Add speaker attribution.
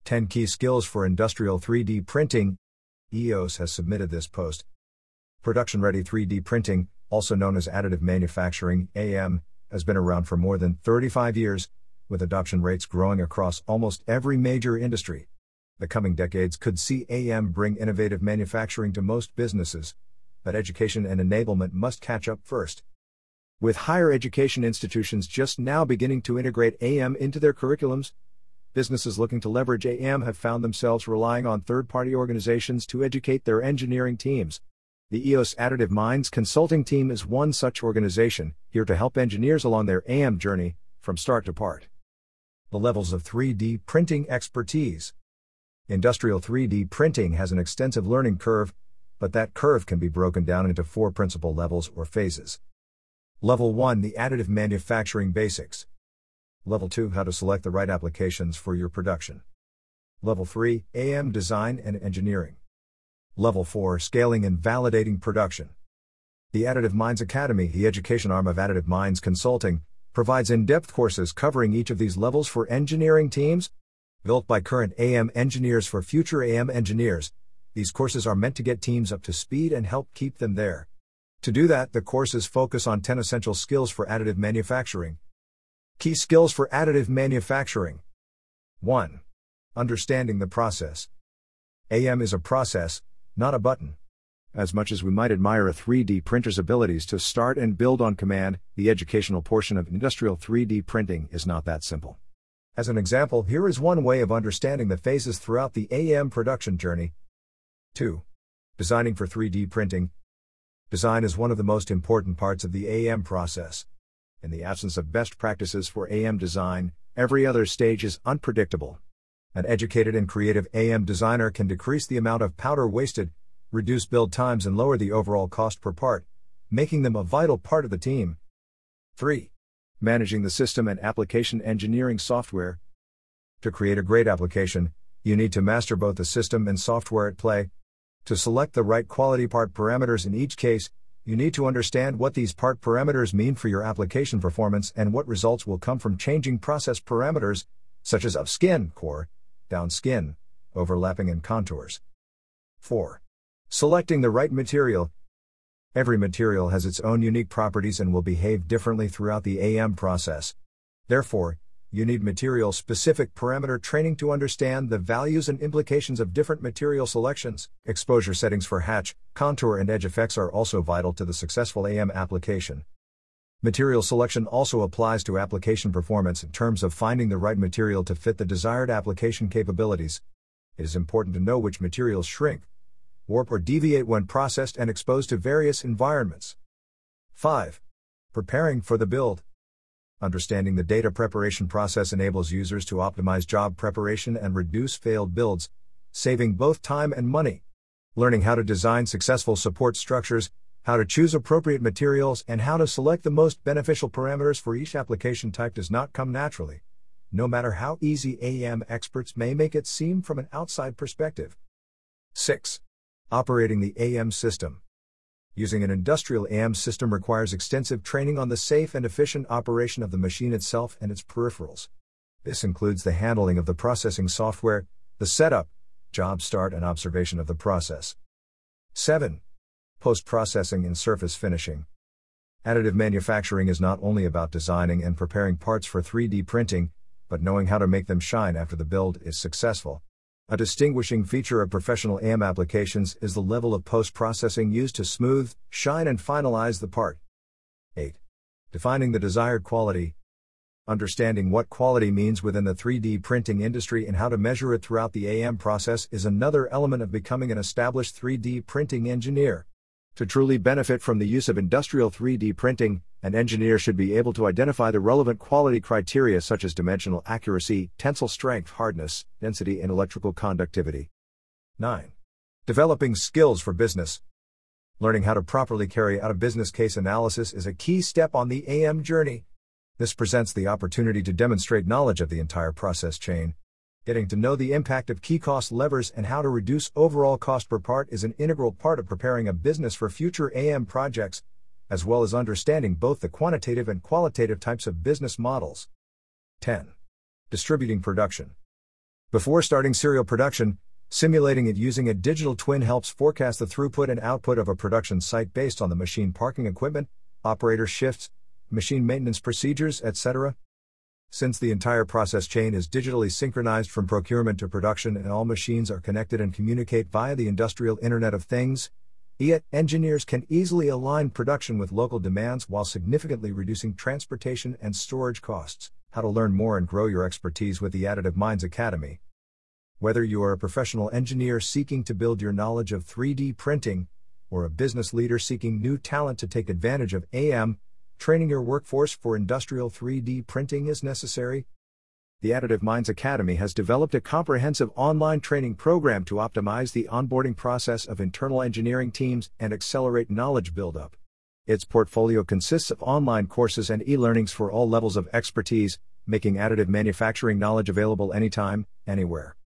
Speaker 1: 10 Key Skills for Industrial 3D Printing. EOS has submitted this post. Production-ready 3D printing, also known as additive manufacturing, AM, has been around for more than 35 years, with adoption rates growing across almost every major industry. The coming decades could see AM bring innovative manufacturing to most businesses, but education and enablement must catch up first. With higher education institutions just now beginning to integrate AM into their curriculums, businesses looking to leverage AM have found themselves relying on third-party organizations to educate their engineering teams. The EOS Additive Minds Consulting Team is one such organization, here to help engineers along their AM journey, from start to part. The levels of 3D printing expertise. Industrial 3D printing has an extensive learning curve, but that curve can be broken down into 4 principal levels or phases. Level 1, the additive manufacturing basics. Level 2, how to select the right applications for your production. Level 3, AM design and engineering. Level 4, scaling and validating production. The Additive Minds Academy, the education arm of Additive Minds Consulting, provides in-depth courses covering each of these levels for engineering teams. Built by current AM engineers for future AM engineers, these courses are meant to get teams up to speed and help keep them there. To do that, the courses focus on 10 essential skills for additive manufacturing. Key skills for additive manufacturing. 1. Understanding the process. AM is a process, not a button. As much as we might admire a 3D printer's abilities to start and build on command, the educational portion of industrial 3D printing is not that simple. As an example, here is one way of understanding the phases throughout the AM production journey. 2. Designing for 3D printing. Design is one of the most important parts of the AM process. In the absence of best practices for AM design, every other stage is unpredictable. An educated and creative AM designer can decrease the amount of powder wasted, reduce build times and lower the overall cost per part, making them a vital part of the team. 3. Managing the system and application engineering software. To create a great application, you need to master both the system and software at play. To select the right quality part parameters in each case, you need to understand what these part parameters mean for your application performance and what results will come from changing process parameters, such as up skin, core, down skin, overlapping and contours. 4. Selecting the right material. Every material has its own unique properties and will behave differently throughout the AM process. Therefore, you need material-specific parameter training to understand the values and implications of different material selections. Exposure settings for hatch, contour and edge effects are also vital to the successful AM application. Material selection also applies to application performance in terms of finding the right material to fit the desired application capabilities. It is important to know which materials shrink, warp or deviate when processed and exposed to various environments. 5. Preparing for the build. Understanding the data preparation process enables users to optimize job preparation and reduce failed builds, saving both time and money. Learning how to design successful support structures, how to choose appropriate materials, and how to select the most beneficial parameters for each application type does not come naturally, no matter how easy AM experts may make it seem from an outside perspective. 6. Operating the AM system. Using an industrial AM system requires extensive training on the safe and efficient operation of the machine itself and its peripherals. This includes the handling of the processing software, the setup, job start and observation of the process. 7. Post-processing and surface finishing. Additive manufacturing is not only about designing and preparing parts for 3D printing, but knowing how to make them shine after the build is successful. A distinguishing feature of professional AM applications is the level of post-processing used to smooth, shine and finalize the part. 8. Defining the desired quality. Understanding what quality means within the 3D printing industry and how to measure it throughout the AM process is another element of becoming an established 3D printing engineer. To truly benefit from the use of industrial 3D printing, an engineer should be able to identify the relevant quality criteria such as dimensional accuracy, tensile strength, hardness, density, and electrical conductivity. 9. Developing skills for business. Learning how to properly carry out a business case analysis is a key step on the AM journey. This presents the opportunity to demonstrate knowledge of the entire process chain. Getting to know the impact of key cost levers and how to reduce overall cost per part is an integral part of preparing a business for future AM projects, as well as understanding both the quantitative and qualitative types of business models. 10. Distributing production. Before starting serial production, simulating it using a digital twin helps forecast the throughput and output of a production site based on the machine parking equipment, operator shifts, machine maintenance procedures, etc. Since the entire process chain is digitally synchronized from procurement to production and all machines are connected and communicate via the industrial Internet of Things, engineers can easily align production with local demands while significantly reducing transportation and storage costs. How to learn more and grow your expertise with the Additive Minds Academy. Whether you are a professional engineer seeking to build your knowledge of 3D printing, or a business leader seeking new talent to take advantage of AM, training your workforce for industrial 3D printing is necessary. The Additive Minds Academy has developed a comprehensive online training program to optimize the onboarding process of internal engineering teams and accelerate knowledge buildup. Its portfolio consists of online courses and e-learnings for all levels of expertise, making additive manufacturing knowledge available anytime, anywhere.